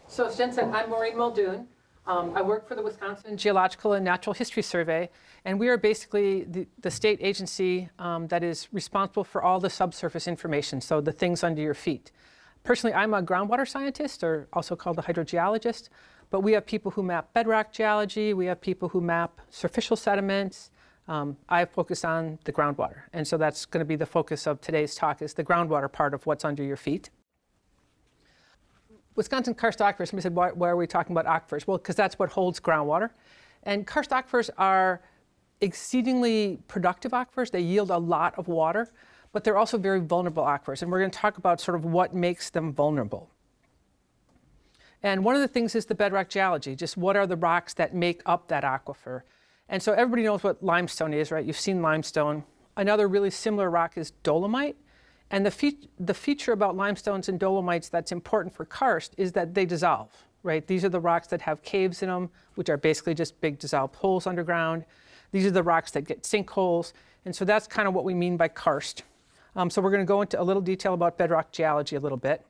So as Jen said, I'm Maureen Muldoon. I work for the Wisconsin Geological and Natural History Survey, and we are basically the state agency that is responsible for all the subsurface information, so the things under your feet. Personally, I'm a groundwater scientist, or also called a hydrogeologist, but we have people who map bedrock geology, we have people who map superficial sediments. I focus on the groundwater, and so that's going to be the focus of today's talk, is the groundwater part of what's under your feet. Wisconsin karst aquifers, somebody said, why are we talking about aquifers? Well, because that's what holds groundwater. And karst aquifers are exceedingly productive aquifers. They yield a lot of water, but they're also very vulnerable aquifers. And we're going to talk about sort of what makes them vulnerable. And one of the things is the bedrock geology, just what are the rocks that make up that aquifer. And so everybody knows what limestone is, right? You've seen limestone. Another really similar rock is dolomite. And the feature about limestones and dolomites that's important for karst is that they dissolve, right? These are the rocks that have caves in them, which are basically just big dissolved holes underground. These are the rocks that get sinkholes. And so that's kind of what we mean by karst. So we're going to go into a little detail about bedrock geology a little bit.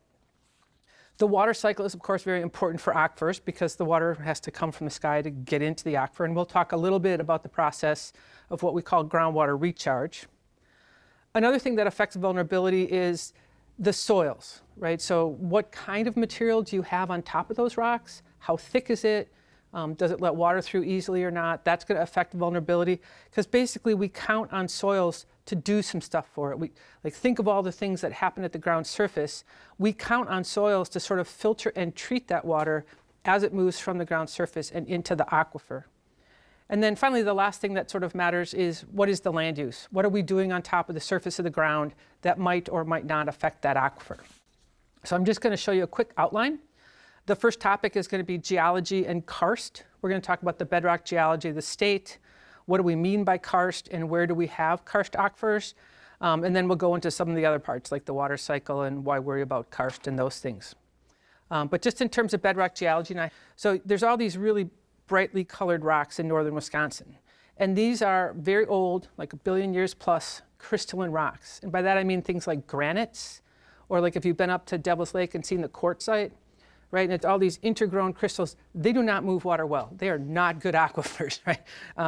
The water cycle is, of course, very important for aquifers because the water has to come from the sky to get into the aquifer. And we'll talk a little bit about the process of what we call groundwater recharge. Another thing that affects vulnerability is the soils, right? So what kind of material do you have on top of those rocks? How thick is it? Does it let water through easily or not? That's going to affect vulnerability because basically we count on soils to do some stuff for it. Like think of all the things that happen at the ground surface. We count on soils to sort of filter and treat that water as it moves from the ground surface and into the aquifer. And then finally, the last thing that sort of matters is what is the land use? What are we doing on top of the surface of the ground that might or might not affect that aquifer? So I'm just going to show you a quick outline. The first topic is going to be geology and karst. We're going to talk about the bedrock geology of the state. What do we mean by karst and where do we have karst aquifers? And then we'll go into some of the other parts like the water cycle and why worry about karst and those things. But just in terms of bedrock geology, so there's all these really brightly colored rocks in northern Wisconsin. And these are very old, like 1 billion years plus, crystalline rocks. And by that I mean things like granites, or like if you've been up to Devil's Lake and seen the quartzite, right? And it's all these intergrown crystals. They do not move water well. They are not good aquifers, right?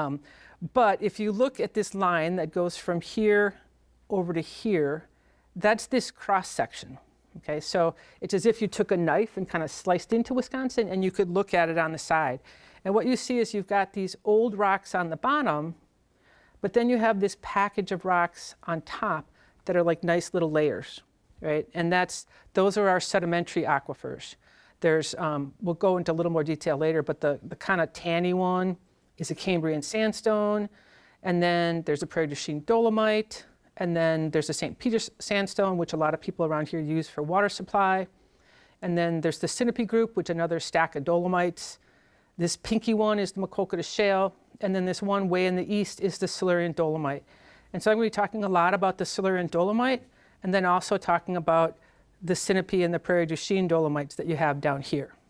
But if you look at this line that goes from here over to here, that's this cross section. Okay, so it's as if you took a knife and kind of sliced into Wisconsin and you could look at it on the side. And what you see is you've got these old rocks on the bottom, but then you have this package of rocks on top that are like nice little layers, right? And those are our sedimentary aquifers. There's, we'll go into a little more detail later, but the kind of tanny one is a Cambrian sandstone, and then there's a Prairie du Chien dolomite, and then there's the St. Peter's sandstone, which a lot of people around here use for water supply. And then there's the Sinope group, which is another stack of dolomites. This pinky one is the Maquoketa shale, and then this one way in the east is the Silurian dolomite. And so I'm going to be talking a lot about the Silurian dolomite, and then also talking about the Sinope and the Prairie du Chien dolomites that you have down here.